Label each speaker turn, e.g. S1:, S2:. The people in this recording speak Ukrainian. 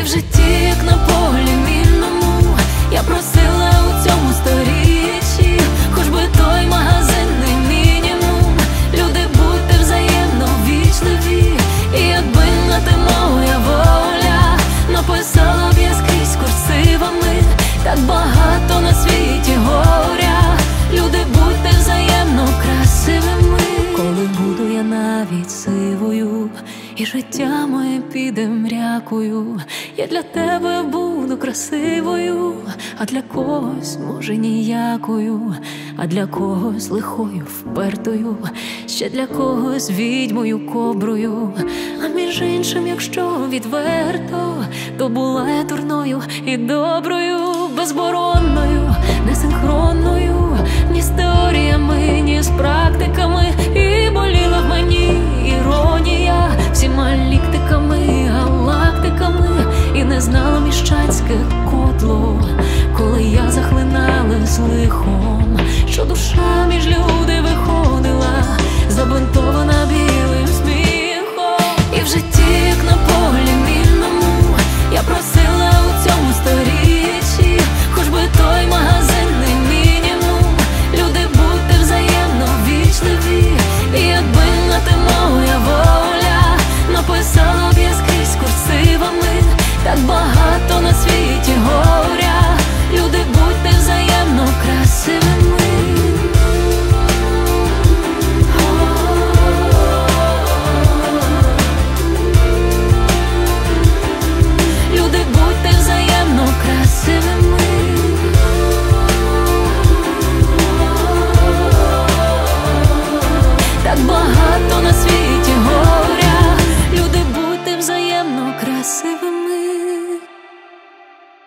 S1: в житті, як на полі мінному, я просила у цьому сторіччі, хоч би той магазинний мінімум. Люди, будьте взаємно вічливі, і якби на те моя воля, написала б я скрізь курсивами, так багато на світі горя. Люди, будьте взаємно красивими. Коли буду я навіть сивою, і життя моє піде мрякою, я для тебе буду красивою, а для когось, може, ніякою, а для когось лихою, впертою, ще для когось відьмою, коброю. А між іншим, якщо відверто, то була я дурною і доброю, безборонною, несинхронною, ні з теоріями, ні з практиками. І боліла в мені іронія всіма ліктиками, галактиками, і не знала міщанське котло, коли я захлиналась лихом, що душа між люди виходила, забинтована білим сміхом. І в житті, як на полі мінному, я просила у цьому сторіччі, хоч би той магазинний мінімум. Люди, будьте взаємно вічливі, і якби на те моя воля, написала б я скрізь курсивами, так багато на світі горя. Люди, будьте взаємно красивими. Люди, будьте взаємно красивими. Так багато на світі